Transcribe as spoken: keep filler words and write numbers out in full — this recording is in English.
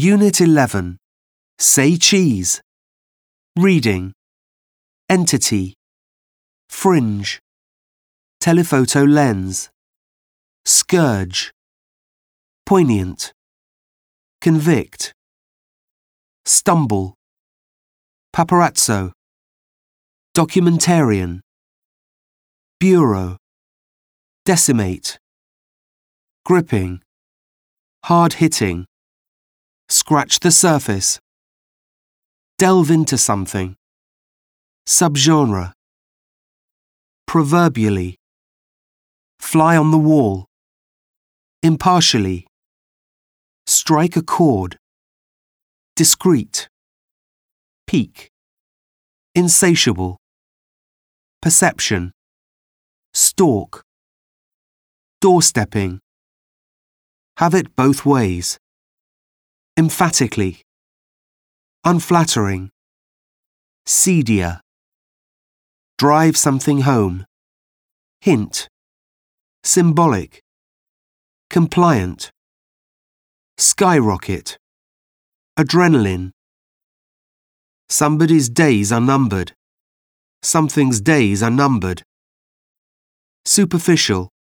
Unit eleven. Say cheese. Reading. Entity. Fringe. Telephoto lens. Scourge. Poignant. Convict. Stumble. Paparazzo. Documentarian. Bureau. Decimate. Gripping. Hard-hitting. Scratch the surface. Delve into something. Subgenre. Proverbially. Fly on the wall. Impartially. Strike a chord. Discreet. Peak. Insatiable. Perception. Stalk. Doorstepping. Have it both ways. Emphatically. Unflattering. Seedier. Drive something home. Hint. Symbolic. Compliant. Skyrocket. Adrenaline. Somebody's days are numbered. Something's days are numbered. Superficial.